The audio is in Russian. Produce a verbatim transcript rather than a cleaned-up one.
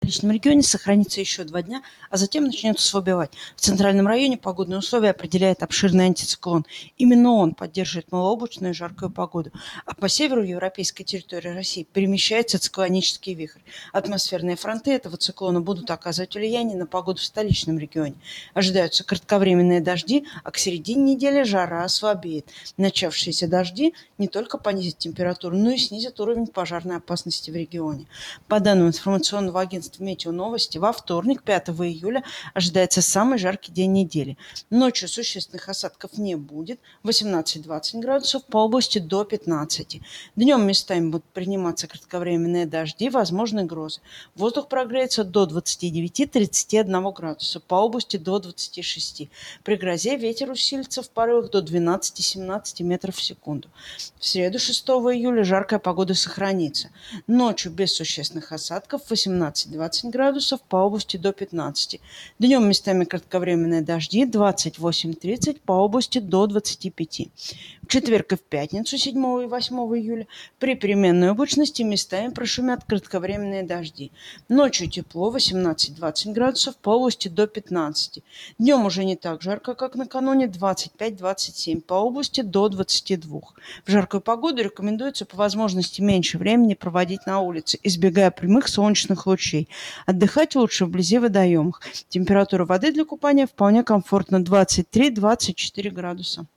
В столичном регионе сохранится еще два дня, а затем начнет ослабевать. В центральном районе погодные условия определяет обширный антициклон. Именно он поддерживает малооблачную и жаркую погоду. А по северу европейской территории России перемещается циклонический вихрь. Атмосферные фронты этого циклона будут оказывать влияние на погоду в столичном регионе. Ожидаются кратковременные дожди, а к середине недели жара ослабеет. Начавшиеся дожди не только понизят температуру, но и снизят уровень пожарной опасности в регионе. По данным информационного агентства «Метеоновости», во вторник, пятого июля, ожидается самый жаркий день недели. Ночью существенных осадков не будет, восемнадцать-двадцать градусов, по области до пятнадцати. Днем местами будут приниматься кратковременные дожди, возможны грозы. Воздух прогреется до двадцати девяти — тридцати одного градуса, по области до двадцати шести. При грозе ветер усилится в порывах до двенадцати-семнадцати метров в секунду. В среду, шестого июля, жаркая погода сохранится. Ночью без существенных осадков, восемнадцать-двадцать градусов, по области до пятнадцати. Днем местами кратковременные дожди, двадцать восемь — тридцать, по области до двадцати пяти. В четверг и в пятницу, седьмого и восьмого июля, при переменной облачности местами прошумят кратковременные дожди. Ночью тепло, восемнадцать-двадцать градусов, по области до пятнадцати. Днем уже не так жарко, как накануне, двадцать пять — двадцать семь, по области до двадцати двух. В жаркую погоду рекомендуется по возможности меньше времени проводить на улице, избегая прямых солнечных лучей. Отдыхать лучше вблизи водоемов. Температура воды для купания вполне комфортна — двадцать три — двадцать четыре градуса.